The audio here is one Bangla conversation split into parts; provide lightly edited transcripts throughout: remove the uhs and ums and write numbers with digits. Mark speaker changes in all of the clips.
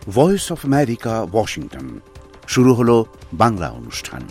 Speaker 1: Voice of America, Washington. শুরু হলো বাংলা অনুষ্ঠান।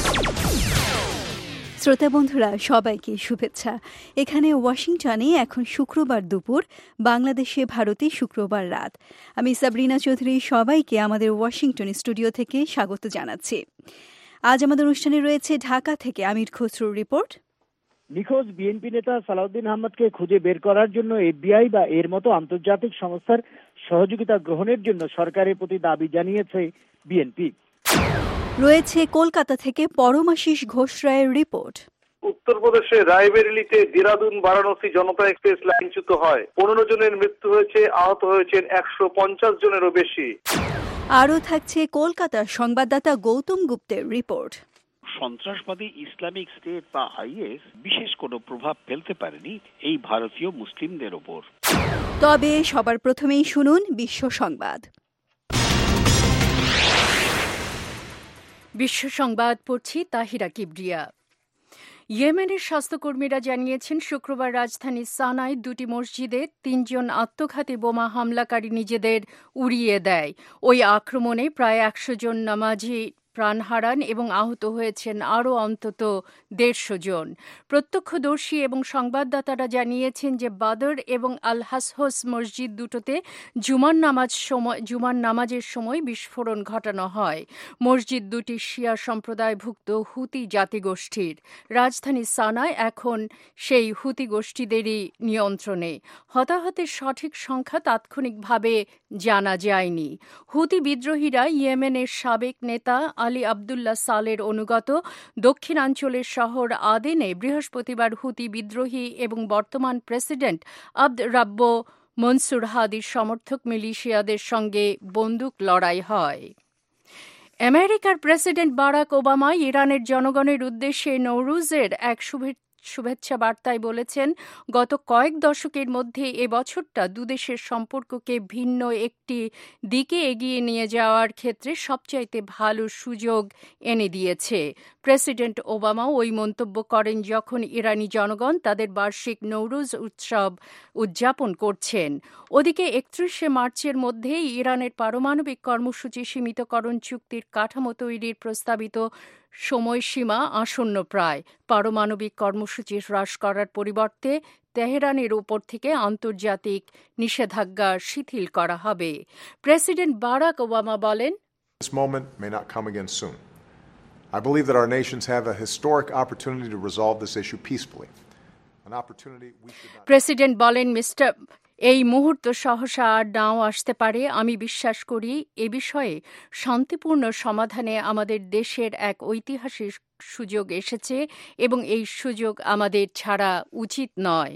Speaker 2: শ্রোতা বন্ধুরা, সবাইকে শুভেচ্ছা। এখানে ওয়াশিংটনে এখন শুক্রবার দুপুর, বাংলাদেশে ভারতে শুক্রবার রাত। আমি সাবরিনা চৌধুরী সবাইকে আমাদের ওয়াশিংটন স্টুডিও থেকে স্বাগত জানাচ্ছি। আজ আমাদের অনুষ্ঠানে রয়েছে ঢাকা থেকে আমির খসরুর রিপোর্ট।
Speaker 3: নিখোঁজ বিএনপি নেতা সালাউদ্দিন আহমদকে খুঁজে বের করার জন্য এফবিআই বা এর মতো আন্তর্জাতিক সংস্থার সহযোগিতা গ্রহণের জন্য সরকারের প্রতি দাবি জানিয়েছে বিএনপি।
Speaker 2: রয়েছে কলকাতা থেকে পরমাশিস ঘোষ রায়ের রিপোর্ট।
Speaker 4: উত্তরপ্রদেশে রায়বেরেলিতে দেরাদুন বারাণসী জনতা এক্সপ্রেস লাইনচ্যুত হয়, 15 জনের মৃত্যু হয়েছে, আহত হয়েছেন 150 জনেরও বেশি।
Speaker 2: আরও থাকছে কলকাতার সংবাদদাতা গৌতম গুপ্তের রিপোর্ট।
Speaker 5: সন্ত্রাসবাদী ইসলামিক স্টেট বা আইএস বিশেষ কোনো প্রভাব ফেলতে পারেনি এই ভারতীয় মুসলিমদের ওপর।
Speaker 2: তবে সবার প্রথমেই শুনুন বিশ্ব সংবাদ। বিশ্ব সংবাদ পড়ছি তাহিরা কিবরিয়া। ইয়েমেনের স্বাস্থ্যকর্মীরা জানিয়েছেন শুক্রবার রাজধানী সানায় দুটি মসজিদে 3 জন আত্মঘাতী বোমা হামলাকারী নিজেদের উড়িয়ে দেয়। ওই আক্রমণে প্রায় 100 জন নামাজি প্রাণ হারান এবং আহত হয়েছেন আরও অন্তত 150 জন। প্রত্যক্ষদর্শী এবং সংবাদদাতারা জানিয়েছেন যে বাদর এবং আল হাসহস মসজিদ দুটোতে জুমার নামাজের সময় বিস্ফোরণ ঘটানো হয়। মসজিদ দুটি শিয়া সম্প্রদায়ভুক্ত হুতি জাতিগোষ্ঠীর। রাজধানী সানায় এখন সেই হুতি গোষ্ঠীদেরই নিয়ন্ত্রণে। হতাহতের সঠিক সংখ্যা তাৎক্ষণিকভাবে জানা যায়নি। হুতি বিদ্রোহীরা ইয়েমেনের সাবেক নেতা আলী আবদুল্লাহ সালের অনুগত দক্ষিণাঞ্চলের শহর আদেনে বৃহস্পতিবার হুতি বিদ্রোহী এবং বর্তমান প্রেসিডেন্ট আবদ রাব্বো মনসুর হাদির সমর্থক মিলিশিয়াদের সঙ্গে বন্দুক লড়াই হয়। আমেরিকার প্রেসিডেন্ট বারাক ওবামা ইরানের জনগণের উদ্দেশ্যে নওরুজের এক শুভেচ্ছা বার্তায় বলেছেন, গত কয়েক দশকের মধ্যে এবছরটা দুদেশের সম্পর্ককে ভিন্ন একটি দিকে এগিয়ে নিয়ে যাওয়ার ক্ষেত্রে সবচাইতে ভালো সুযোগ এনে দিয়েছে। প্রেসিডেন্ট ওবামা ওই মন্তব্য করেন যখন ইরানি জনগণ তাদের বার্ষিক নওরুজ উৎসব উদযাপন করছেন। ওদিকে 31শে মার্চের মধ্যে ইরানের পারমাণবিক কর্মসূচি সীমিতকরণ চুক্তির কাঠামো তৈরির প্রস্তাবিত সময়সীমা আসন্ন প্রায়। পারমাণবিক কর্মসূচি হ্রাস করার পরিবর্তে তেহরানের উপর থেকে আন্তর্জাতিক নিষেধাজ্ঞা শিথিল করা হবে। প্রেসিডেন্ট বারাক ওবামা বলেন,
Speaker 6: This moment may not come again soon. I believe that our nations have a historic opportunity to resolve this issue peacefully. An opportunity we should not.
Speaker 2: President বলেন, এই মুহূর্ত সহসা আর নাও আসতে পারে। আমি বিশ্বাস করি এ বিষয়ে শান্তিপূর্ণ সমাধানে আমাদের দেশের এক ঐতিহাসিক সুযোগ এসেছে এবং এই সুযোগ আমাদের ছাড়া উচিত নয়।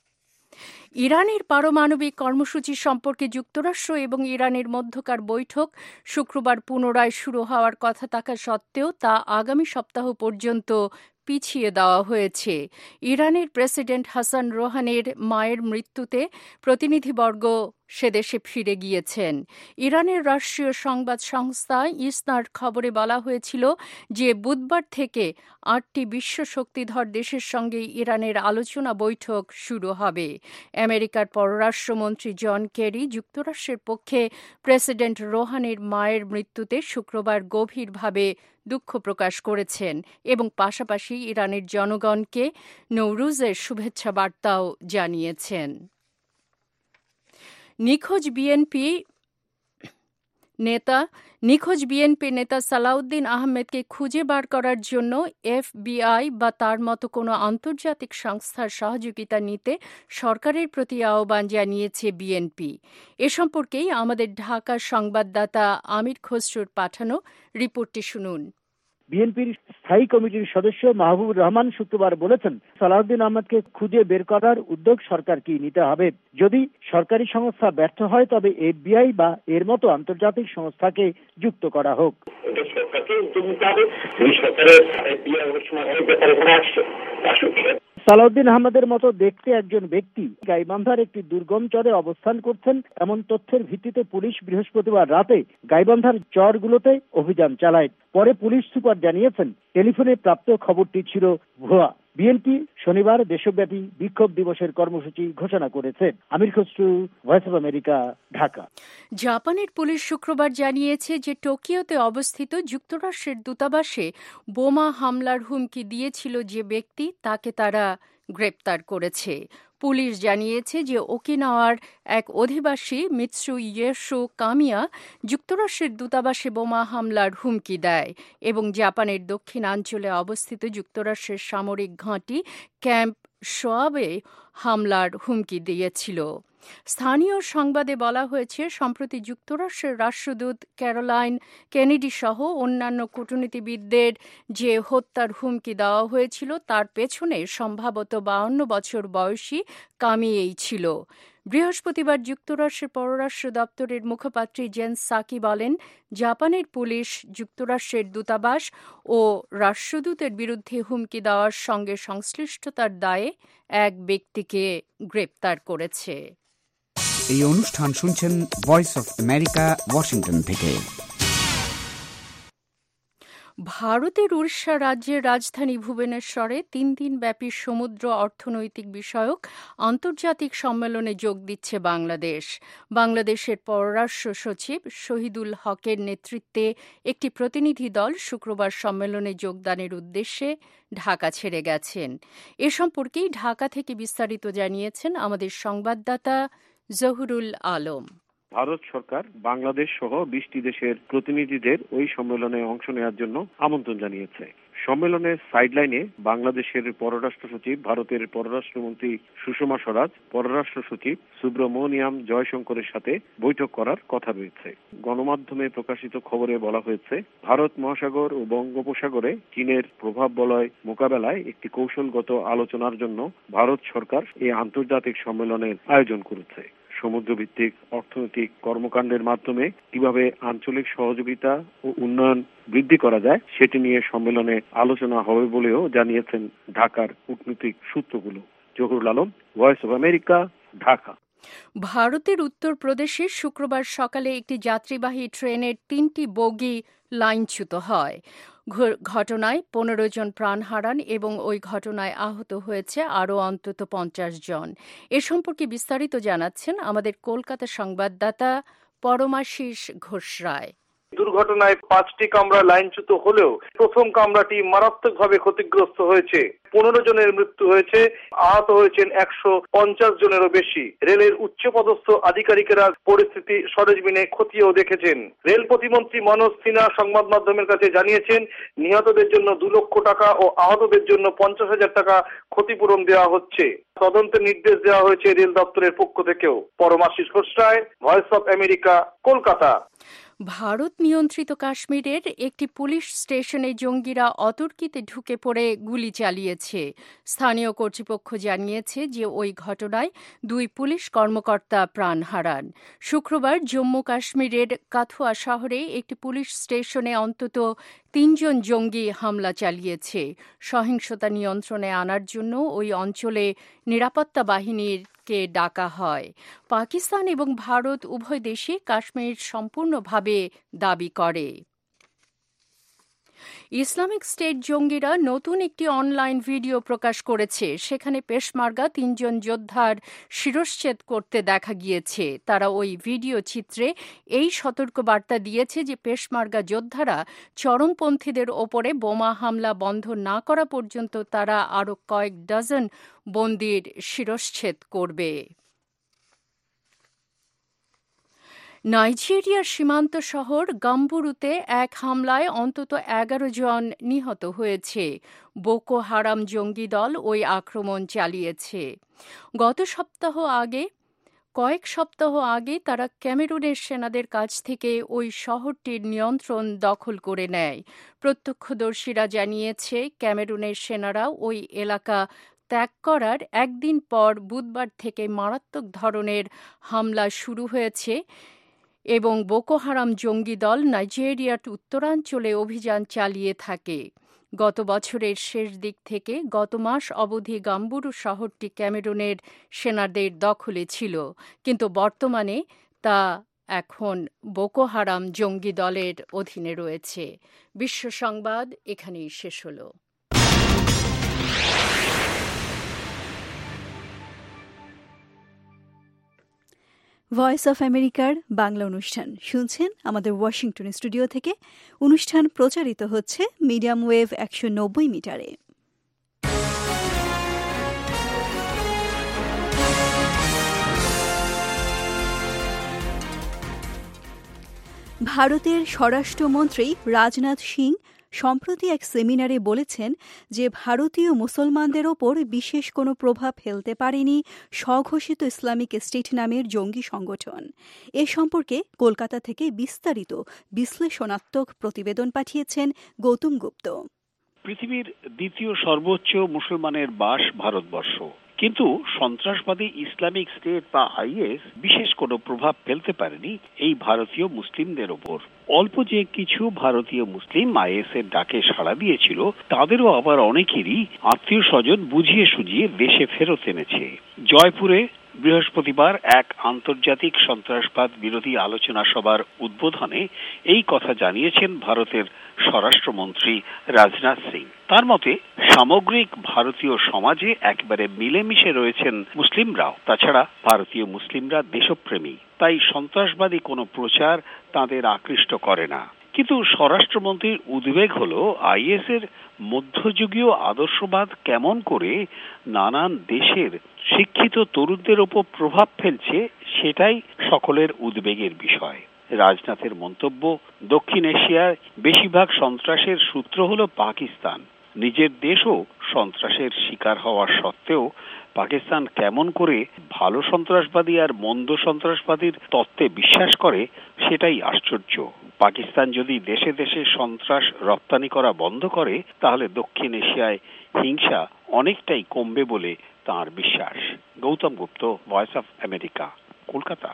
Speaker 2: ইরানের পারমাণবিক কর্মসূচি সম্পর্কে যুক্তরাষ্ট্র এবং ইরানের মধ্যকার বৈঠক শুক্রবার পুনরায় শুরু হওয়ার কথা থাকা সত্ত্বেও তা আগামী সপ্তাহ পর্যন্ত পিছিয়ে দেওয়া হয়েছে। ইরানের প্রেসিডেন্ট হাসান রোহানির মায়ের মৃত্যুতে প্রতিনিধিবর্গ সেদেশে ফিরে গিয়েছেন। ইরানের রাষ্ট্রীয় সংবাদ সংস্থা ইসনার খবরে বলা হয়েছিল যে বুধবার থেকে 8টি বিশ্ব শক্তিধর দেশের সঙ্গে ইরানের আলোচনা বৈঠক শুরু হবে। আমেরিকার পররাষ্ট্রমন্ত্রী জন কেরি যুক্তরাষ্ট্রের পক্ষে প্রেসিডেন্ট রোহানির মায়ের মৃত্যুতে শুক্রবার গভীরভাবে দুঃখ প্রকাশ করেছেন এবং পাশাপাশি ইরানের জনগণকে নওরুজের শুভেচ্ছা বার্তাও জানিয়েছেন। নিখোঁজ বিএনপি নেতা সালাউদ্দিন আহমেদকে খুঁজে বার করার জন্য এফবিআই বা তার মতো কোনো আন্তর্জাতিক সংস্থার সহযোগিতা নিতে সরকারের প্রতি আহ্বান জানিয়েছে বিএনপি। এ সম্পর্কেই আমাদের ঢাকার সংবাদদাতা আমির খসরুর পাঠানো রিপোর্টটি শুনুন।
Speaker 3: বিএনপির স্থায়ী কমিটির সদস্য মাহবুবুর রহমান শুক্রবার বলেছেন, সালাউদ্দিন আহমদকে খুঁজে বের করার উদ্যোগ সরকারকেই নিতে হবে। যদি সরকারি সংস্থা ব্যর্থ হয় তবে এফবিআই বা এর মতো আন্তর্জাতিক সংস্থাকে যুক্ত করা হোক। সালাউদ্দিন আহমদের মতো দেখতে একজন ব্যক্তি গাইবান্ধার একটি দুর্গম চরে অবস্থান করছেন এমন তথ্যের ভিত্তিতে পুলিশ বৃহস্পতিবার রাতে গাইবান্ধার চরগুলোতে অভিযান চালায়। পরে পুলিশ সুপার জানিয়েছেন টেলিফোনে প্রাপ্ত খবরটি ছিল ভুয়া। বিএনপি শনিবার দেশব্যাপী বিক্ষোভ দিবসের কর্মসূচি ঘোষণা করেছে। Amir Khasru, Voice of America, Dhaka.
Speaker 2: জাপানের পুলিশ শুক্রবার জানিয়েছে যে টোকিওতে অবস্থিত যুক্তরাষ্ট্রের দূতাবাসে বোমা হামলার হুমকি দিয়েছিল যে ব্যক্তি তাকে তারা গ্রেপ্তার করেছে। পুলিশ জানিয়েছে যে ওকিনাওয়ার এক অধিবাসী মিৎসু ইয়েসু কামিয়া যুক্তরাষ্ট্রের দূতাবাসে বোমা হামলার হুমকি দেয় এবং জাপানের দক্ষিণাঞ্চলে অবস্থিত যুক্তরাষ্ট্রের সামরিক ঘাঁটি ক্যাম্প শোয়াবে হামলার হুমকি দিয়েছিল। স্থানীয় সংবাদে বলা হয়েছে, সম্প্রতি যুক্তরাষ্ট্রের রাষ্ট্রদূত ক্যারোলাইন কেনেডি সহ অন্যান্য কূটনীতিবিদদের যে হত্যার হুমকি দেওয়া হয়েছিল তার পেছনে সম্ভবত 52 বছর বয়সী কামিয়েই ছিল। বৃহস্পতিবার যুক্তরাষ্ট্রের পররাষ্ট্র দপ্তরের মুখপাত্রী জেন সাকি বলেন, জাপানের পুলিশ যুক্তরাষ্ট্রের দূতাবাস ও রাষ্ট্রদূতের বিরুদ্ধে হুমকি দেওয়ার সঙ্গে সংশ্লিষ্টতার দায়ে এক ব্যক্তিকে গ্রেপ্তার করেছে।
Speaker 7: এই অনুষ্ঠান শুনছেন ভয়েস অফ আমেরিকা, ওয়াশিংটন থেকে।
Speaker 2: ভারতের উড়িষ্যা রাজ্যের রাজধানী ভুবনেশ্বরে 3 দিনব্যাপী সমুদ্র অর্থনৈতিক বিষয়ক আন্তর্জাতিক সম্মেলনে যোগ দিচ্ছে বাংলাদেশ। বাংলাদেশের পররাষ্ট্র সচিব শহীদুল হকের নেতৃত্বে একটি প্রতিনিধি দল শুক্রবার সম্মেলনে যোগদানের উদ্দেশ্যে ঢাকা ছেড়ে গেছেন। এ সম্পর্কেই ঢাকা থেকে বিস্তারিত জানিয়েছেন আমাদের সংবাদদাতা জহুরুল আলম।
Speaker 8: ভারত সরকার বাংলাদেশ সহ 20টি দেশের প্রতিনিধিদের ওই সম্মেলনে অংশ নেওয়ার জন্য আমন্ত্রণ জানিয়েছে। সম্মেলনের সাইডলাইনে বাংলাদেশের পররাষ্ট্র সচিব, ভারতের পররাষ্ট্রমন্ত্রী সুষমা স্বরাজ, পররাষ্ট্র সচিব সুব্রমনিয়াম জয়শঙ্করের সাথে বৈঠক করার কথা রয়েছে। গণমাধ্যমে প্রকাশিত খবরে বলা হয়েছে, ভারত মহাসাগর ও বঙ্গোপসাগরে চীনের প্রভাব বলয় মোকাবেলায় একটি কৌশলগত আলোচনার জন্য ভারত সরকার এই আন্তর্জাতিক সম্মেলনের আয়োজন করেছে। সমুদ্রভিত্তিক অর্থনৈতিক কর্মকাণ্ডের মাধ্যমে কিভাবে আঞ্চলিক সহযোগিতা ও উন্নয়ন বৃদ্ধি করা যায় সেটি নিয়ে সম্মেলনে আলোচনা হবে বলেও জানিয়েছেন ঢাকার কূটনৈতিক সূত্রগুলো। Zahurul Alam, Voice of America, Dhaka.
Speaker 2: ভারতের উত্তরপ্রদেশে শুক্রবার সকালে একটি যাত্রীবাহী ট্রেনের 3টি বগি লাইনচ্যুত হয়। ঘটনায় 15 জন প্রাণ হারান এবং ওই ঘটনায় আহত হয়েছে আরও অন্তত 50 জন। এ সম্পর্কে বিস্তারিত জানাচ্ছেন আমাদের কলকাতা সংবাদদাতা পরমাশিস ঘোষ রায়।
Speaker 4: দুর্ঘটনায় 5টি কামরা লাইনচ্যুত হলেও প্রথম কামরাটি মারাত্মকভাবে ক্ষতিগ্রস্ত হয়েছে। 15 জনের মৃত্যু হয়েছে, আহত হয়েছেন 150 জনেরও বেশি। রেলের উচ্চপদস্থ আধিকারিকেরা পরিস্থিতি সরেজমিনে খতিয়েও দেখেছেন। রেল প্রতিমন্ত্রী মনোজ সিনহা সংবাদ মাধ্যমের কাছে জানিয়েছেন, নিহতদের জন্য 2 লক্ষ টাকা ও আহতদের জন্য 50,000 টাকা ক্ষতিপূরণ দেওয়া হচ্ছে। তদন্তের নির্দেশ দেওয়া হয়েছে রেল দপ্তরের পক্ষ থেকেও। Paramashis Ghosh Roy, Voice of America, Kolkata.
Speaker 2: Bharat নিয়ন্ত্রিত কাশ্মীরের একটি পুলিশ স্টেশনে জঙ্গিরা অতর্কিতে ঢুকে পড়ে গুলি চালিয়েছে। স্থানীয় কর্তৃপক্ষ জানিয়েছে যে ওই ঘটনায় 2 পুলিশ কর্মকর্তা প্রাণ হারান। শুক্রবার জম্মু কাশ্মীরের কাথুয়া শহরে একটি পুলিশ স্টেশনে অন্তত 3 জন জঙ্গি হামলা চালিয়েছে। সহিংসতা নিয়ন্ত্রণে আনার জন্য ওই অঞ্চলে নিরাপত্তা বাহিনীকে ডাকা হয়। পাকিস্তান এবং ভারত উভয় দেশই কাশ্মীর সম্পূর্ণভাবে দাবি করে। ইসলামিক স্টেট জঙ্গিরা নতুন একটি অনলাইন ভিডিও প্রকাশ করেছে। সেখানে পেশমার্গা 3 জন যোদ্ধার শিরশ্ছেদ করতে দেখা গিয়েছে। তারা ওই ভিডিও চিত্রে এই সতর্কবার্তা দিয়েছে যে পেশমার্গা যোদ্ধারা চরমপন্থীদের ওপরে বোমা হামলা বন্ধ না করা পর্যন্ত তারা আরও কয়েক ডজন বন্দীর শিরশ্ছেদ করবে। নাইজেরিয়ার সীমান্ত শহর গাম্বুরুতে এক হামলায় অন্তত 11 জন নিহত হয়েছে। বোকো হারাম জঙ্গি দল ওই আক্রমণ চালিয়েছে। কয়েক সপ্তাহ আগে তারা ক্যামেরুনের সেনাদের কাছ থেকে ওই শহরটির নিয়ন্ত্রণ দখল করে নেয়। প্রত্যক্ষদর্শীরা জানিয়েছে, ক্যামেরুনের সেনারা ওই এলাকা ত্যাগ করার একদিন পর বুধবার থেকে মারাত্মক ধরনের হামলা শুরু হয়েছে এবং বোকো হারাম জঙ্গি দল নাইজেরিয়ার উত্তরাঞ্চলে অভিযান চালিয়ে থাকে। গত বছরের শেষ দিক থেকে গত মাস অবধি গাম্বুরু শহরটি ক্যামেরুনের সেনাদের দখলে ছিল, কিন্তু বর্তমানে তা এখন বোকো হারাম জঙ্গি দলের অধীনে রয়েছে। বিশ্ব সংবাদ এখানেই শেষ হলো।
Speaker 9: ভয়েস অফ আমেরিকার বাংলা অনুষ্ঠান শুনছেন আমাদের ওয়াশিংটন স্টুডিও থেকে। অনুষ্ঠান প্রচারিত হচ্ছে মিডিয়াম ওয়েভ 190 মিটারে। ভারতের স্বরাষ্ট্রমন্ত্রী রাজনাথ সিং সম্প্রতি এক সেমিনারে বলেছেন যে ভারতীয় মুসলমানদের ওপর বিশেষ কোনো প্রভাব ফেলতে পারেনি স্বঘোষিত ইসলামিক স্টেট নামের জঙ্গি সংগঠন। এ সম্পর্কে কলকাতা থেকে বিস্তারিত বিশ্লেষণাত্মক প্রতিবেদন পাঠিয়েছেন গৌতম গুপ্ত।
Speaker 5: পৃথিবীর দ্বিতীয় সর্বোচ্চ মুসলমানের বাস ভারতবর্ষ, কিন্তু সন্ত্রাসবাদী ইসলামিক স্টেট বা আইএস বিশেষ কোনো প্রভাব ফেলতে পারেনি এই ভারতীয় মুসলিমদের ওপর। অল্প যে কিছু ভারতীয় মুসলিম আইএস এর ডাকে সাড়া দিয়েছিল, তাদেরও আবার অনেকেরই আত্মীয় স্বজন বুঝিয়ে সুঝিয়ে দেশে ফেরত এনেছে। জয়পুরে বৃহস্পতিবার এক আন্তর্জাতিক সন্ত্রাসবাদ বিরোধী আলোচনা সভার উদ্বোধনে এই কথা জানিয়েছেন ভারতের স্বরাষ্ট্রমন্ত্রী রাজনাথ সিং। তার মতে সামগ্রিক ভারতীয় সমাজে একেবারে মিলেমিশে রয়েছেন মুসলিমরাও। তাছাড়া ভারতীয় মুসলিমরা দেশপ্রেমী, তাই সন্ত্রাসবাদী কোনো প্রচার তাদের আকৃষ্ট করে না। কিন্তু স্বরাষ্ট্রমন্ত্রীর উদ্বেগ হল আইএস এর মধ্যযুগীয় আদর্শবাদ কেমন করে নানান দেশের শিক্ষিত তরুণদের ওপর প্রভাব ফেলছে, সেটাই সকলের উদ্বেগের বিষয়। রাজনাথের মন্তব্য, দক্ষিণ এশিয়ার বেশিরভাগ সন্ত্রাসের সূত্র হল পাকিস্তান। নিজের দেশও সন্ত্রাসের শিকার হওয়ার সত্ত্বেও পাকিস্তান কেমন করে ভালো সন্ত্রাসবাদী আর মন্দ সন্ত্রাসবাদীর তত্ত্বে বিশ্বাস করে, সেটাই আশ্চর্য। পাকিস্তান যদি দেশে দেশে সন্ত্রাস রপ্তানি করা বন্ধ করে, তাহলে দক্ষিণ এশিয়ায় হিংসা অনেকটাই কমবে বলে তাঁর বিশ্বাস। Gautam Gupta, Voice of America, Kolkata.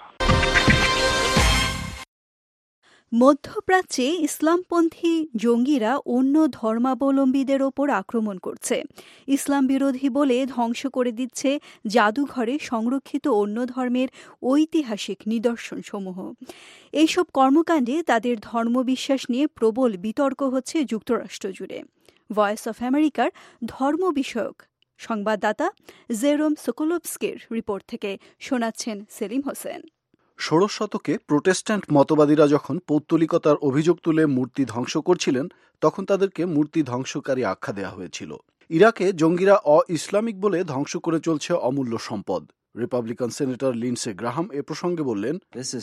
Speaker 9: মধ্যপ্রাচ্যে ইসলামপন্থী জঙ্গিরা অন্য ধর্মাবলম্বীদের ওপর আক্রমণ করছে, ইসলাম বিরোধী বলে ধ্বংস করে দিচ্ছে জাদুঘরে সংরক্ষিত অন্য ধর্মের ঐতিহাসিক নিদর্শনসমূহ। এইসব কর্মকাণ্ডে তাদের ধর্মবিশ্বাস নিয়ে প্রবল বিতর্ক হচ্ছে যুক্তরাষ্ট্র জুড়ে। ভয়েস অফ আমেরিকার ধর্ম বিষয়ক সংবাদদাতা জেরোম সোকোলভস্কির রিপোর্ট থেকে শোনাচ্ছেন সেলিম হোসেন।
Speaker 10: 16 শতকে প্রোটেস্ট্যান্ট মতবাদীরা যখন পৌত্তলিকতার অভিযোগ তুলে মূর্তি ধ্বংস করছিলেন, তখন তাদেরকে মূর্তি ধ্বংসকারী আখ্যা দেওয়া হয়েছিল। ইরাকে জঙ্গিরা অ-ইসলামিক বলে ধ্বংস করে চলছে অমূল্য সম্পদ। রিপাবলিকান সেনেটর লিন্ডসে গ্রাহাম এ প্রসঙ্গে বললেন,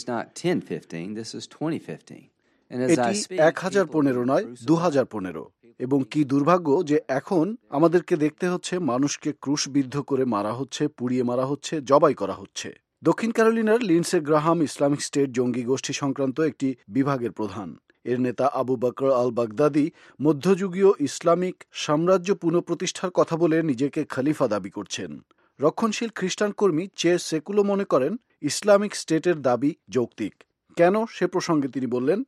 Speaker 10: এটি 1015 নয়, 2015। এবং কি দুর্ভাগ্য যে এখন আমাদেরকে দেখতে হচ্ছে মানুষকে ক্রুশবিদ্ধ করে মারা হচ্ছে, পুড়িয়ে মারা হচ্ছে, জবাই করা হচ্ছে। দক্ষিণ ক্যারোলিনার লিন্ডসে গ্রাহাম ইসলামিক স্টেট জঙ্গি গোষ্ঠী সংক্রান্ত একটি বিভাগের প্রধান। এর নেতা আবু বকর আল বাগদাদি মধ্যযুগীয় ইসলামিক সাম্রাজ্য পুনঃপ্রতিষ্ঠার কথা বলে নিজেকে খলিফা দাবি করছেন। রক্ষণশীল খ্রিস্টান কর্মী চে সেকুলো মনে করেন ইসলামিক স্টেটের দাবি যৌক্তিক। কেন, সে প্রসঙ্গে তিনি বললেন,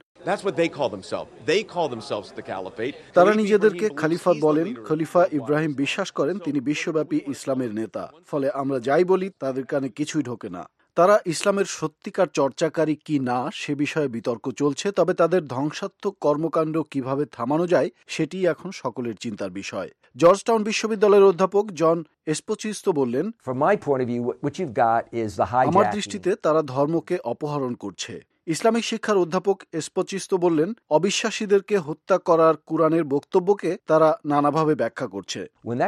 Speaker 10: তারা নিজেদেরকে খলিফা বলেন। খলিফা ইব্রাহিম বিশ্বাস করেন তিনি বিশ্বব্যাপী ইসলামের নেতা, ফলে আমরা যাই বলি তাদের কানে কিছুই ঢোকে না। তারা ইসলামের সত্যিকার চর্চাকারী কি না সে বিষয়ে বিতর্ক চলছে, তবে তাদের ধ্বংসাত্মক কর্মকাণ্ড কিভাবে থামানো যায় সেটি এখন সকলের চিন্তার বিষয়। জর্জটাউন বিশ্ববিদ্যালয়ের অধ্যাপক জন এসপোচিস্তো বললেন, আমার দৃষ্টিতে তারা ধর্মকে অপহরণ করছে। ইসলামিক শিক্ষার অধ্যাপক এসপোচিস্তো বললেন, অবিশ্বাসীদেরকে হত্যা করার কুরআনের বক্তব্যকে তারা নানাভাবে ব্যাখ্যা করছে।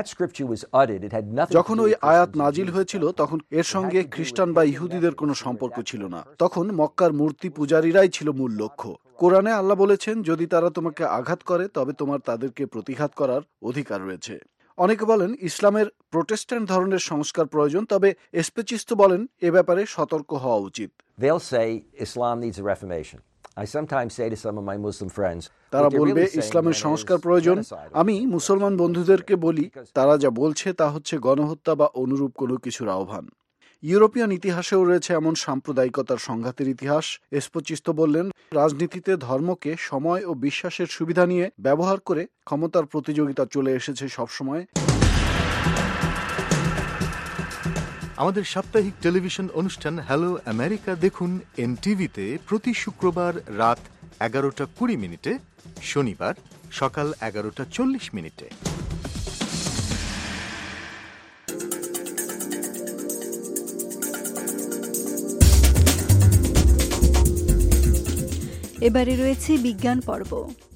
Speaker 10: যখন ওই আয়াত নাজিল হয়েছিল তখন এর সঙ্গে খ্রিস্টান বা ইহুদিদের কোনো সম্পর্ক ছিল না। তখন মক্কার মূর্তি পূজারীরাই ছিল মূল লক্ষ্য। কোরআনে আল্লাহ বলেছেন, যদি তারা তোমাকে আঘাত করে তবে তোমার তাদেরকে প্রতিঘাত করার অধিকার রয়েছে। অনেকে বলেন ইসলামের প্রোটেস্ট্যান্ট ধরনের সংস্কার প্রয়োজন, তবে এসপোচিস্তো বলেন এ ব্যাপারে সতর্ক হওয়া উচিত। তারা বলবে ইসলামের সংস্কার প্রয়োজন। আমি মুসলমান বন্ধুদেরকে বলি, তারা যা বলছে তা হচ্ছে গণহত্যা বা অনুরূপ কোনো কিছুর আহ্বান। ইউরোপিয়ান ইতিহাসেও রয়েছে এমন সাম্প্রদায়িকতার সংঘাতের ইতিহাস। এসপোচিস্তো বললেন, রাজনীতিতে ধর্মকে সময় ও বিশ্বাসের সুবিধা নিয়ে ব্যবহার করে ক্ষমতার প্রতিযোগিতা চলে এসেছে সবসময়।
Speaker 11: আমাদের সাপ্তাহিক টেলিভিশন অনুষ্ঠান হ্যালো আমেরিকা দেখুন এনটিভিতে প্রতি শুক্রবার রাত 11:20, শনিবার সকাল 11:40।
Speaker 9: এবারে রয়েছে বিজ্ঞান পর্ব।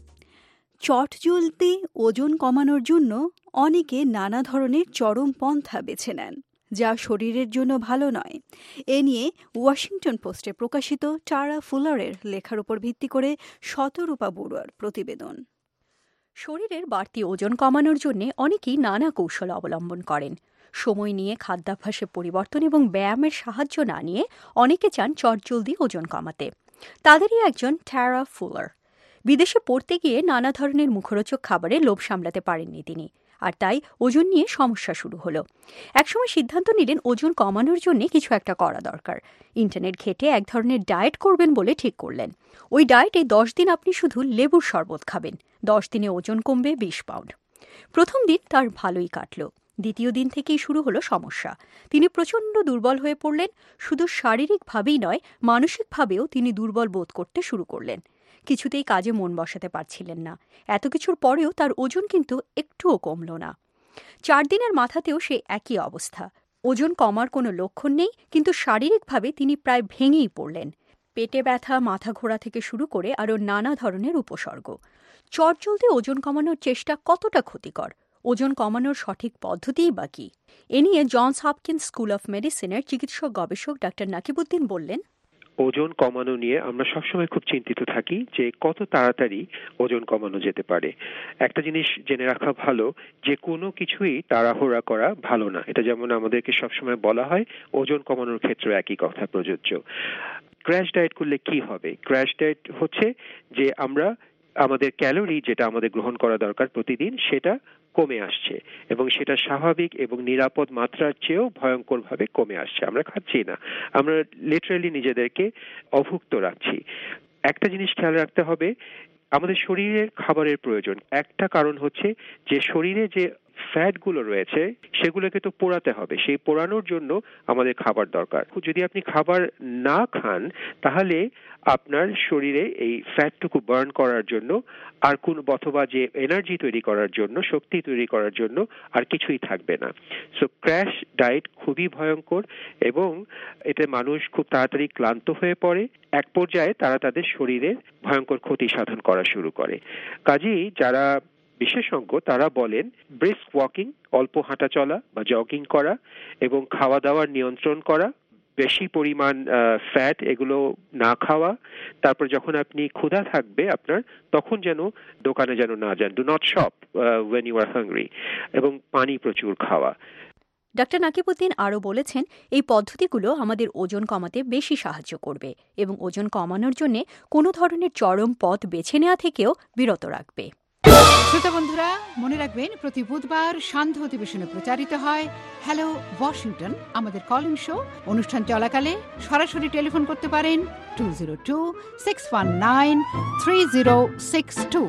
Speaker 9: চটজলদি ওজন কমানোর জন্য অনেকে নানা ধরনের চরম পন্থা বেছে নেন, যা শরীরের জন্য ভালো নয়। এ নিয়ে ওয়াশিংটন পোস্টে প্রকাশিত টারা ফুলারের লেখার উপর ভিত্তি করে শতরূপা বড়ুয়ার প্রতিবেদন।
Speaker 2: শরীরের বাড়তি ওজন কমানোর জন্য অনেকেই নানা কৌশল অবলম্বন করেন। সময় নিয়ে খাদ্যাভ্যাসে পরিবর্তন এবং ব্যায়ামের সাহায্য না নিয়ে অনেকে চান চটজলদি ওজন কমাতে। তাদেরই একজন টারা ফুলার। বিদেশে পড়তে গিয়ে নানা ধরনের মুখরোচক খাবারে লোভ সামলাতে পারেননি তিনি, আর তাই ওজন নিয়ে সমস্যা শুরু হলো। একসময় সিদ্ধান্ত নিলেন ওজন কমানোর জন্য কিছু একটা করা দরকার। ইন্টারনেট ঘেটে এক ধরনের ডায়েট করবেন বলে ঠিক করলেন। ওই ডায়েটে 10 দিন আপনি শুধু লেবুর শরবত খাবেন। 10 দিনে ওজন কমবে 20 পাউন্ড। প্রথম দিন তার ভালোই কাটল। দ্বিতীয় দিন থেকেই শুরু হলো সমস্যা। তিনি প্রচণ্ড দুর্বল হয়ে পড়লেন। শুধু শারীরিকভাবেই নয়, মানসিকভাবেও তিনি দুর্বল বোধ করতে শুরু করলেন। কিছুতেই কাজে মন বসাতে পারছিলেন না। এত কিছুর পরেও তার ওজন কিন্তু একটুও কমল না। 4 দিনের মাথাতেও সে একই অবস্থা। ওজন কমার কোনো লক্ষণ নেই, কিন্তু শারীরিকভাবে তিনি প্রায় ভেঙেই পড়লেন। পেটে ব্যথা, মাথা ঘোরা থেকে শুরু করে আরও নানা ধরনের উপসর্গ। চটজলদি ওজন কমানোর চেষ্টা কতটা ক্ষতিকর? ওজন কমানোর সঠিক পদ্ধতিই বা কী? এ নিয়ে জনস হপকিন্স স্কুল অফ মেডিসিনের চিকিৎসক গবেষক ডাক্তার নাকিবউদ্দিন বললেন,
Speaker 12: ওজন কমানো নিয়ে আমরা সবসময় খুব চিন্তিত থাকি যে কত তাড়াতাড়ি ওজন কমানো যেতে পারে। একটা জিনিস জেনে রাখা ভালো, যে কোনো কিছুই তাড়াহুড়া করা ভালো না। এটা যেমন আমাদেরকে সবসময় বলা হয়, ওজন কমানোর ক্ষেত্রে একই কথা প্রযোজ্য। ক্র্যাশ ডায়েট করলে কি হবে? ক্র্যাশ ডায়েট হচ্ছে যে আমরা আমাদের ক্যালোরি যেটা আমাদের গ্রহণ করা দরকার প্রতিদিন, সেটা কমে আসছে এবং সেটা স্বাভাবিক এবং নিরাপদ মাত্রার চেয়েও ভয়ঙ্করভাবে কমে আসছে। আমরা খাচ্ছি না, আমরা লিটারালি নিজেদেরকে অভুক্ত রাখছি। একটা জিনিস খেয়াল রাখতে হবে, আমাদের শরীরের খাবারের প্রয়োজন। একটা কারণ হচ্ছে যে শরীরে যে ফ্যাটগুলো রয়েছে সেগুলোকে তো পোড়াতে হবে। সেই পোড়ানোর জন্য আমাদের খাবার দরকার। যদি আপনি খাবার না খান, তাহলে আপনার শরীরে এই ফ্যাটটুকু বার্ন করার জন্য আর কোন, অথবা যে এনার্জি তৈরি করার জন্য, শক্তি তৈরি করার জন্য আর কিছুই থাকবে না। সো ক্র্যাশ ডায়েট খুবই ভয়ঙ্কর এবং এতে মানুষ খুব তাড়াতাড়ি ক্লান্ত হয়ে পড়ে। এক পর্যায়ে তারা তাদের শরীরে ভয়ঙ্কর ক্ষতি সাধন করা শুরু করে। কাজেই যারা বিশেষজ্ঞ তারা বলেন ব্রিস্ক ওয়াকিং, অল্প হাঁটা চলা বা জগিং করা এবং খাওয়া দাওয়ার নিয়ন্ত্রণ করা, বেশি পরিমাণ ফ্যাট এগুলো না খাওয়া, তারপর যখন আপনি ক্ষুধা থাকবে আপনার, তখন যেন দোকানে যেন না যান, do not shop when you are hungry, এবং পানি প্রচুর খাওয়া।
Speaker 2: ডাক্তার নাকিবউদ্দিন আরও বলেছেন, এই পদ্ধতিগুলো আমাদের ওজন কমাতে বেশি সাহায্য করবে এবং ওজন কমানোর জন্য কোনো ধরনের চরম পথ বেছে নেওয়া থেকেও বিরত রাখবে।
Speaker 13: শ্রোতা বন্ধুরা, মনে রাখবেন প্রতি বুধবার সান্ধ্য অধিবেশনে প্রচারিত হয় হ্যালো ওয়াশিংটন, আমাদের কল ইন শো। অনুষ্ঠান চলাকালে সরাসরি টেলিফোন করতে পারেন 202-619-3062।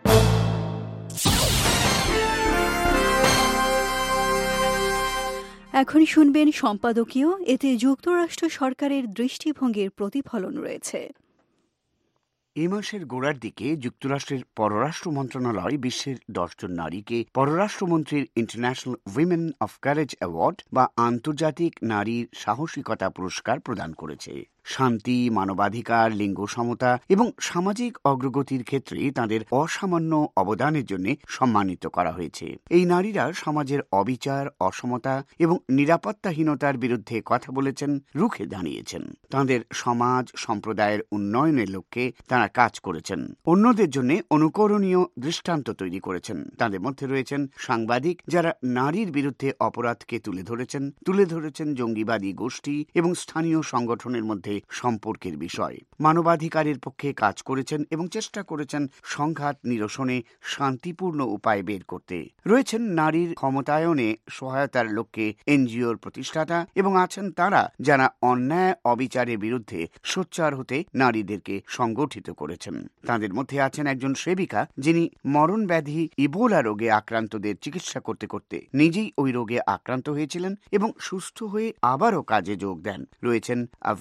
Speaker 9: এখন শুনবেন সম্পাদকীয়। এতে যুক্তরাষ্ট্র সরকারের দৃষ্টিভঙ্গির প্রতিফলন রয়েছে।
Speaker 7: এ মাসের গোড়ার দিকে যুক্তরাষ্ট্রের পররাষ্ট্র মন্ত্রণালয় বিশ্বের 10 জন নারীকে পররাষ্ট্রমন্ত্রীর International Women of Courage Award বা আন্তর্জাতিক নারীর সাহসিকতা পুরস্কার প্রদান করেছে। শান্তি, মানবাধিকার, লিঙ্গ সমতা এবং সামাজিক অগ্রগতির ক্ষেত্রে তাদের অসামান্য অবদানের জন্য সম্মানিত করা হয়েছে। এই নারীরা সমাজের অবিচার, অসমতা এবং নিরাপত্তাহীনতার বিরুদ্ধে কথা বলেছেন, রুখে দাঁড়িয়েছেন। তাদের সমাজ সম্প্রদায়ের উন্নয়নের লক্ষ্যে তারা কাজ করেছেন, অন্যদের জন্য অনুকরণীয় দৃষ্টান্ত তৈরি করেছেন। তাদের মধ্যে রয়েছেন সাংবাদিক, যারা নারীর বিরুদ্ধে অপরাধকে তুলে ধরেছেন জঙ্গিবাদী গোষ্ঠী এবং স্থানীয় সংগঠনের মধ্যে সম্পর্কের বিষয়। মানবাধিকারের পক্ষে কাজ করেছেন এবং চেষ্টা করেছেন সংঘাত নিরসনে শান্তিপূর্ণ উপায় বের করতে। রয়েছেন নারীর ক্ষমতায়নে সহায়তার লক্ষ্যে এনজিওর প্রতিষ্ঠাতা এবং আছেন তারা যারা অন্যায় অবিচারের বিরুদ্ধে সোচ্চার হতে নারীদেরকে সংগঠিত করেছেন। তাদের মধ্যে আছেন একজন সেবিকা, যিনি মরণ ব্যাধি ইবোলা রোগে আক্রান্তদের চিকিৎসা করতে করতে নিজেই ওই রোগে আক্রান্ত হয়েছিলেন এবং সুস্থ হয়ে আবারও কাজে যোগ দেন। রয়েছেন আফগানিস্তান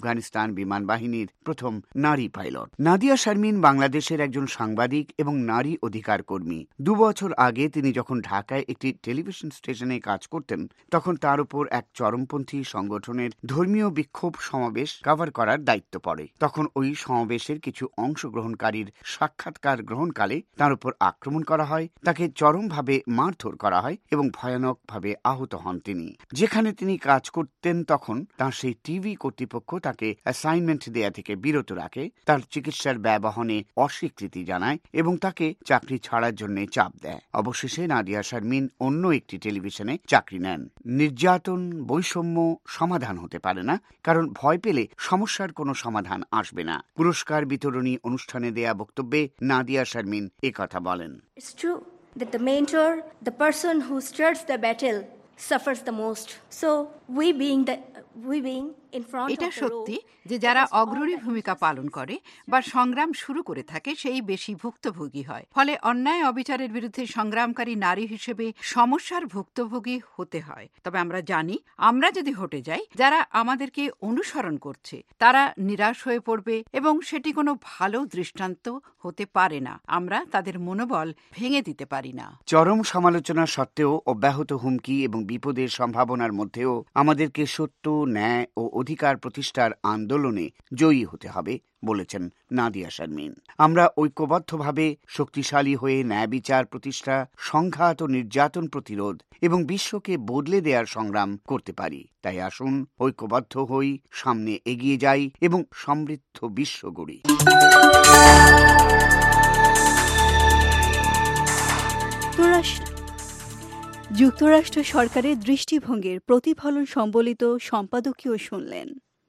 Speaker 7: পাকিস্তান বিমান বাহিনীর প্রথম নারী পাইলট। নাদিয়া শারমিন বাংলাদেশের একজন সাংবাদিক এবং নারী অধিকার কর্মী। 2 বছর আগে তিনি যখন ঢাকায় একটি টেলিভিশন স্টেশনে কাজ করতেন, তখন তার উপর এক চরমপন্থী সংগঠনের ধর্মীয় বিক্ষোভ সমাবেশ কভার করার দায়িত্ব পড়ে। তখন ওই সমাবেশের কিছু অংশগ্রহণকারীর সাক্ষাৎকার গ্রহণকালে তার উপর আক্রমণ করা হয়, তাকে চরমভাবে মারধর করা হয় এবং ভয়ানকভাবে আহত হন তিনি। যেখানে তিনি কাজ করতেন তখন তার সেই টিভি কর্তৃপক্ষ তাকে অ্যাসাইনমেন্ট দেয়া থেকে বিরত রাখে, তার চিকিৎসার ব্যবহারে অস্বীকৃতি জানায় এবং তাকে চাকরি ছাড়ার জন্য চাপ দেয়। অবশেষে নাদিয়া শারমিন অন্য একটি টেলিভিশনে চাকরি নেন। নির্যাতন, বৈষম্য সমাধান হতে পারে না, কারণ ভয় পেলে সমস্যার কোনো সমাধান আসবে না। পুরস্কার বিতরণী অনুষ্ঠানে দেয়া বক্তব্যে নাদিয়া শারমিন কথা বলেন।
Speaker 14: It's true that the mentor, the person who starts the battle, suffers the most. So we being in front
Speaker 13: এটা
Speaker 14: of the
Speaker 13: সত্যি
Speaker 14: row,
Speaker 13: যে যারা অগ্রণী ভূমিকা পালন করে বা সংগ্রাম শুরু করে থাকে সেই বেশি ভুক্তভোগী হয়। ফলে অন্যায় অবিচারের বিরুদ্ধে সংগ্রামকারী নারী হিসেবে সমস্যার ভুক্তভোগী হতে হয়। তবে আমরা জানি, আমরা যদি হটে যাই, যারা আমাদেরকে অনুসরণ করছে তারা নিরাশ হয়ে পড়বে এবং সেটি কোনো ভালো দৃষ্টান্ত হতে পারে না। আমরা তাদের মনোবল ভেঙে দিতে পারি না।
Speaker 7: চরম সমালোচনা সত্ত্বেও অব্যাহত হুমকি এবং বিপদের সম্ভাবনার মধ্যেও আমাদেরকে সত্য, ন্যায় ও অধিকার প্রতিষ্ঠার আন্দোলনে জয়ী হতে হবে বলেছেন নাদিয়া শারমিন। আমরা ঐক্যবদ্ধভাবে শক্তিশালী হয়ে ন্যায় বিচার প্রতিষ্ঠা, সংঘাত ও নির্যাতন প্রতিরোধ এবং বিশ্বকে বদলে দেওয়ার সংগ্রাম করতে পারি। তাই আসুন ঐক্যবদ্ধ হই, সামনে এগিয়ে যাই এবং সমৃদ্ধ বিশ্ব গড়ি।
Speaker 9: যুক্তরাষ্ট্র সরকারের দৃষ্টিভঙ্গির প্রতিফলন সম্বলিত সম্পাদকীয় শুনলেন।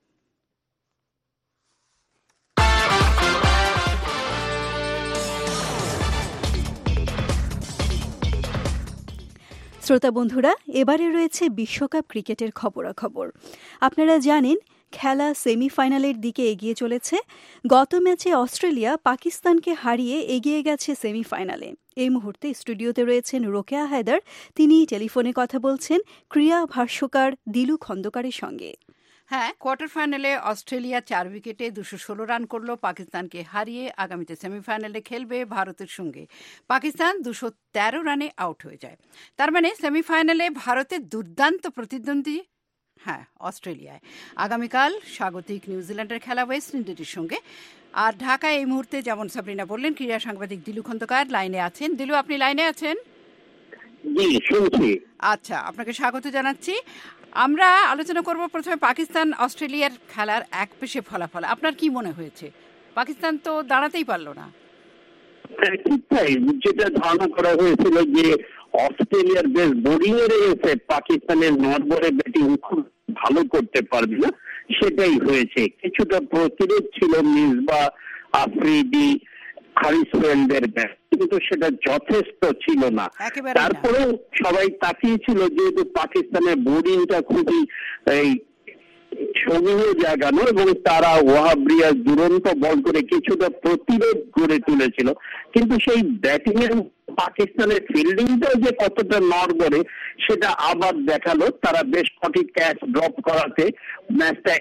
Speaker 9: শ্রোতা বন্ধুরা, এবারে রয়েছে বিশ্বকাপ ক্রিকেটের খবরাখবর। আপনারা জানেন, খেলা সেমিফাইনালের দিকে এগিয়ে চলেছে। গত ম্যাচে অস্ট্রেলিয়া পাকিস্তানকে হারিয়ে এগিয়ে গেছে সেমিফাইনালে। এই মুহূর্তে স্টুডিওতে রয়েছেন রোকেয়া হায়দার। তিনি টেলিফোনে কথা বলছেন ক্রীড়া ভাষ্যকার দিলু খন্দকারের সঙ্গে।
Speaker 13: হ্যাঁ, কোয়ার্টার ফাইনালে অস্ট্রেলিয়া 4 উইকেটে 216 রান করলো, পাকিস্তানকে হারিয়ে আগামীতে সেমিফাইনালে খেলবে ভারতের সঙ্গে। পাকিস্তান 213 রানে আউট হয়ে যায়। তার মানে সেমিফাইনালে ভারতের দুর্দান্ত প্রতিদ্বন্দ্বী অস্ট্রেলিয়ায়। আগামীকাল স্বাগতিক নিউজিল্যান্ডের খেলা ওয়েস্ট ইন্ডিজের সঙ্গে। আর ঢাকায় এই মুহূর্তে, যেমন সাবরিনা বললেন, ক্রীড়া সাংবাদিক দিলু খন্দকার লাইনে আছেন। দিলু, আপনি লাইনে আছেন?
Speaker 15: জি, শুনছি।
Speaker 13: আচ্ছা, আপনাকে স্বাগত জানাচ্ছি। আমরা আলোচনা করব প্রথমে পাকিস্তান অস্ট্রেলিয়ার খেলার এক পেশে ফলাফল। আপনার কি মনে হয়েছে? পাকিস্তান তো দাঁড়াতেই পারল না।
Speaker 15: ঠিক তাই, যেটা ধারণা করা হয়েছিল যে অস্ট্রেলিয়ার বেশ বোরিং এ রয়েছে, পাকিস্তানের নড়বড়ে ব্যাটিং খুব ভালো করতে পারবে না, সেটাই হয়েছে। কিছুটা প্রতিরোধ ছিল মিসবাহ, আফ্রিদি, হারিসফিল্ডের ব্যাট, কিন্তু সেটা যথেষ্ট ছিল না। তারপরেও সবাই তাকিয়েছিল, যেহেতু পাকিস্তানের বোলিংটা খুবই সঙ্গীয় জায়গানো এবং তারা ওয়াহাব রিয়াজ দুরন্ত বল করে কিছুটা প্রতিরোধ গড়ে তুলেছিল, কিন্তু সেই ব্যাটিং এর পাকিস্তানের ফিল্ডিংটাও যে কতটা নড়বড়ে সেটা আবার দেখালো। তারা বেশ কটি ক্যাচ ড্রপ করাতে ম্যাচটা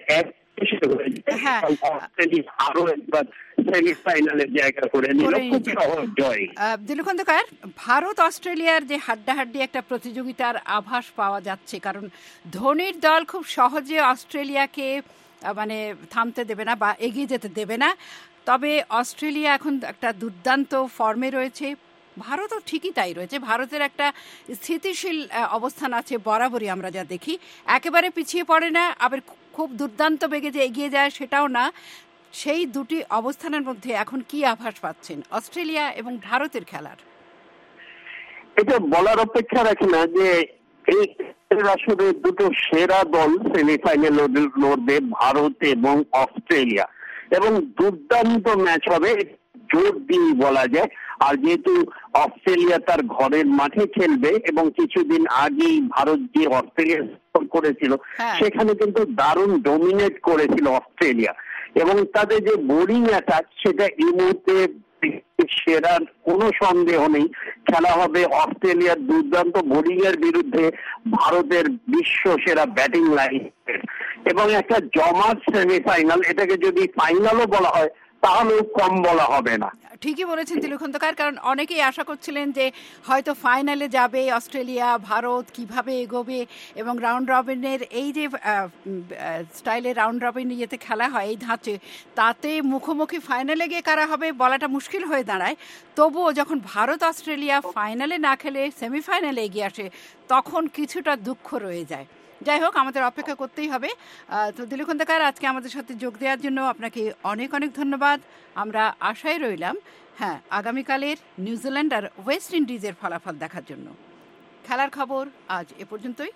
Speaker 15: আরো একবার সেমিফাইনালের জায়গা করে নিল। খুব সহজ জয়।
Speaker 13: দিলু খন্দকার, ভারত অস্ট্রেলিয়ার যে হাড্ডাহাড্ডি একটা প্রতিযোগিতার আভাস পাওয়া যাচ্ছে, কারণ ধোনির দল খুব সহজে অস্ট্রেলিয়াকে থামতে দেবে না বা এগিয়ে যেতে দেবে না। তবে অস্ট্রেলিয়া এখন একটা দুর্দান্ত ফর্মে রয়েছে, ভারতও ঠিকই তাই রয়েছে। ভারতের একটা স্থিতিশীল অবস্থান আছে বরাবরই, আমরা যা দেখি একেবারে পিছিয়ে পড়ে না, আবার খুব দুর্দান্ত বেগে যে এগিয়ে যায় সেটাও না। সেই দুটি অবস্থানের মধ্যে এখন কি আভাস পাচ্ছেন অস্ট্রেলিয়া এবং ভারতের খেলার?
Speaker 15: এটা বলার অপেক্ষা রাখে না যে এই আসলে দুটো সেরা দল সেমিফাইনাল লড়বে, ভারত এবং অস্ট্রেলিয়া, এবং দুর্দান্ত ম্যাচ হবে, জোর দিয়ে বলা যায়। আর যেহেতু অস্ট্রেলিয়া তার ঘরের মাঠে খেলবে এবং কিছুদিন আগেই ভারত যে অস্ট্রেলিয়া করেছিল সেখানে কিন্তু দারুণ ডমিনেট করেছিল অস্ট্রেলিয়া, এবং তাদের যে বোলিং অ্যাটাক সেটা এই মুহূর্তে সেরার কোনো সন্দেহ নেই। খেলা হবে অস্ট্রেলিয়ার দুর্দান্ত বোলিং এর বিরুদ্ধে ভারতের বিশ্ব সেরা ব্যাটিং লাইন, এবং একটা জমাট সেমিফাইনাল, এটাকে যদি ফাইনালও বলা হয় তাহলেও কম বলা হবে না।
Speaker 13: ঠিকই বলেছেন দিলীপ খন্দকার, কারণ অনেকেই আশা করছিলেন যে হয়তো ফাইনালে যাবে অস্ট্রেলিয়া, ভারত কিভাবে এগোবে, এবং রাউন্ড রবিনের এই যে স্টাইলে রাউন্ড রবিন ইয়েতে খেলা হয় এই ধাঁচে, তাতে মুখোমুখি ফাইনালে গিয়ে কারা হবে বলাটা মুশকিল হয়ে দাঁড়ায়। তবুও যখন ভারত অস্ট্রেলিয়া ফাইনালে না খেলে সেমিফাইনালে এগিয়ে আসে তখন কিছুটা দুঃখ রয়ে যায়। যাই হোক, আমাদের অপেক্ষা করতেই হবে। তো দিলীপ খন্দকার, আজকে আমাদের সাথে যোগ দেওয়ার জন্য আপনাকে অনেক অনেক ধন্যবাদ। আমরা আশায় রইলাম আগামীকালের নিউজিল্যান্ড আর ওয়েস্ট ইন্ডিজের ফলাফল দেখার জন্য। খেলার খবর আজ এ পর্যন্তই।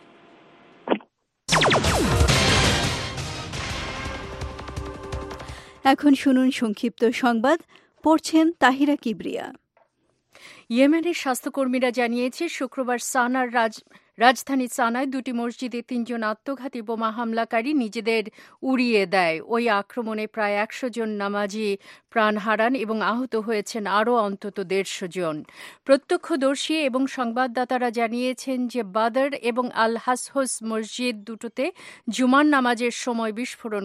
Speaker 9: এখন শুনুন সংক্ষিপ্ত সংবাদ, পড়ছেন তাহিরা কিবরিয়া।
Speaker 2: ইয়েমেনের স্বাস্থ্যকর্মীরা জানিয়েছে শুক্রবার রাজধানী সানায় দুটি মসজিদে 3 জন আত্মঘাতী বোমা হামলাকারী নিজেদের উড়িয়ে দেয়। ওই আক্রমণে প্রায় 100 জন নামাজি প্রাণ হারান এবং আহত হয়েছেন আরও অন্তত 150 জন। প্রত্যক্ষদর্শী এবং সংবাদদাতারা জানিয়েছেন যে বাদর এবং আল হাসহস মসজিদ দুটোতে জুমার নামাজের সময় বিস্ফোরণ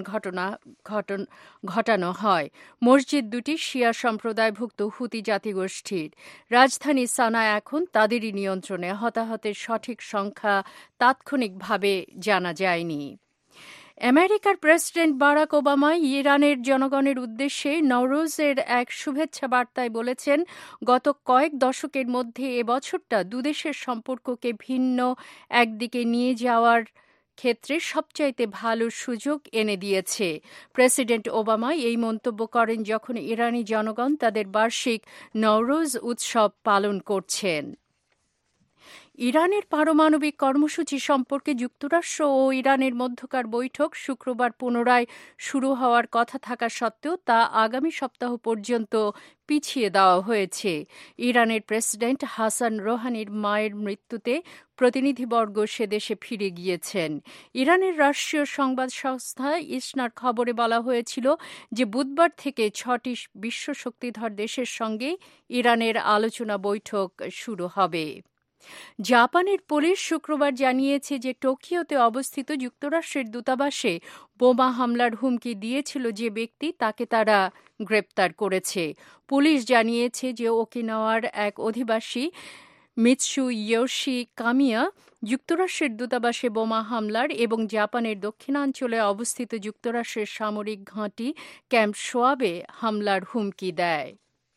Speaker 2: ঘটানো হয়। মসজিদ দুটি শিয়া সম্প্রদায়ভুক্ত হুতি জাতিগোষ্ঠীর। রাজধানী সানা এখন তাদেরই নিয়ন্ত্রণে। হতাহতের সঠিক সংখ্যা তাৎক্ষণিকভাবে জানা যায়নি। আমেরিকার প্রেসিডেন্ট বারাক ওবামা ইরানের জনগণের উদ্দেশ্যে নওরোজের এক শুভেচ্ছা বার্তায় বলেছেন, গত কয়েক দশকের মধ্যে এবছরটা দুদেশের সম্পর্ককে ভিন্ন একদিকে নিয়ে যাওয়ার ক্ষেত্রে সবচাইতে ভালো সুযোগ এনে দিয়েছে। প্রেসিডেন্ট ওবামা এই মন্তব্য করেন যখন ইরানি জনগণ তাদের বার্ষিক নওরোজ উৎসব পালন করছেন। ইরানের পারমাণবিক কর্মসূচি সম্পর্কে যুক্তরাষ্ট্র ও ইরানের মধ্যকার বৈঠক শুক্রবার পুনরায় শুরু হওয়ার কথা থাকা সত্ত্বেও তা আগামী সপ্তাহ পর্যন্ত পিছিয়ে দেওয়া হয়েছে। ইরানের প্রেসিডেন্ট হাসান রোহানির মায়ের মৃত্যুতে প্রতিনিধিবর্গ সে দেশে ফিরে গিয়েছেন। ইরানের রাষ্ট্রীয় সংবাদ সংস্থা ইসনার খবরে বলা হয়েছিল যে বুধবার থেকে 6টি বিশ্ব শক্তিধর দেশের সঙ্গে ইরানের আলোচনা বৈঠক শুরু হবে। জাপানের পুলিশ শুক্রবার জানিয়েছে যে টোকিওতে অবস্থিত যুক্তরাষ্ট্রের দূতাবাসে বোমা হামলার হুমকি দিয়েছিল যে ব্যক্তি, তাকে তারা গ্রেপ্তার করেছে। পুলিশ জানিয়েছে যে ওকিনাওয়ার এক অধিবাসী মিৎসু ইয়োশি কামিয়া যুক্তরাষ্ট্রের দূতাবাসে বোমা হামলার এবং জাপানের দক্ষিণাঞ্চলে অবস্থিত যুক্তরাষ্ট্রের সামরিক ঘাঁটি ক্যাম্প শোয়াবে হামলার হুমকি দেয়।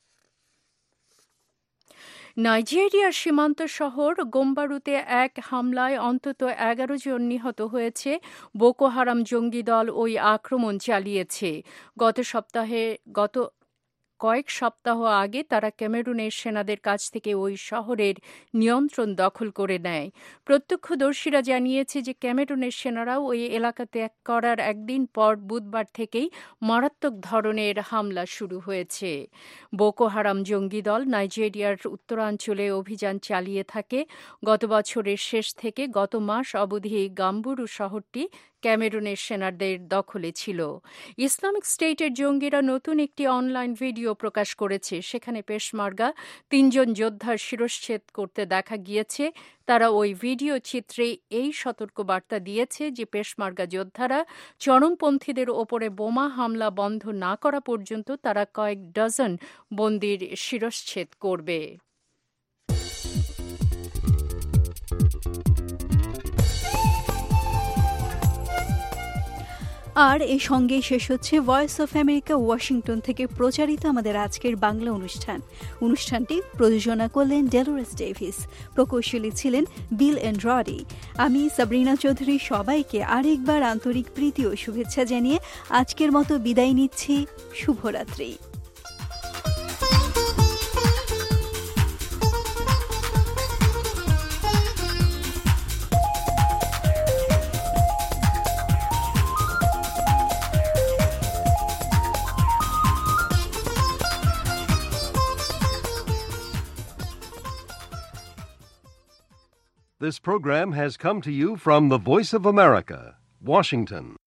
Speaker 2: নাইজেরিয়ার সীমান্ত শহর গোম্বারুতে এক হামলায় অন্তত 11 জন নিহত হয়েছে। বোকো হারাম জঙ্গি দল ওই আক্রমণ চালিয়েছে। গত কয়েক সপ্তাহ আগে তারা ক্যামেরুনের সেনাদের কাছ থেকে ওই শহরের নিয়ন্ত্রণ দখল করে নেয়। প্রত্যক্ষদর্শীরা জানিয়েছে যে ক্যামেরুনের সেনারাও ওই এলাকা ত্যাগ করার একদিন পর বুধবার থেকেই মারাত্মক ধরনের হামলা শুরু হয়েছে। বোকো হারাম জঙ্গি দল নাইজেরিয়ার উত্তরাঞ্চলে অভিযান চালিয়ে থাকে। গত বছরের শেষ থেকে গত মাস অবধি গাম্বুরু শহরটি ক্যামেরুনের সেনাদের দখলে ছিল। ইসলামিক স্টেটের জঙ্গিরা নতুন একটি অনলাইন ভিডিও প্রকাশ করেছে। সেখানে পেশমার্গা 3 জন যোদ্ধার শিরশ্ছেদ করতে দেখা গিয়েছে। তারা ওই ভিডিও চিত্রে এই সতর্কবার্তা দিয়েছে যে পেশমার্গা যোদ্ধারা চরমপন্থীদের ওপরে বোমা হামলা বন্ধ না করা পর্যন্ত তারা কয়েক ডজন বন্দীর শিরশ্ছেদ করবে।
Speaker 9: আর এর সঙ্গেই শেষ হচ্ছে ভয়েস অফ আমেরিকা ওয়াশিংটন থেকে প্রচারিত আমাদের আজকের বাংলা অনুষ্ঠানটি প্রযোজনা করলেন ডেলোরেস ডেভিস, প্রকৌশলী ছিলেন বিল এন্ড্রডি। আমি সাবরিনা চৌধুরী সবাইকে আরেকবার আন্তরিক প্রীতি ও শুভেচ্ছা জানিয়ে আজকের মতো বিদায় নিচ্ছি। শুভরাত্রি।
Speaker 16: This program has come to you from the Voice of America, Washington.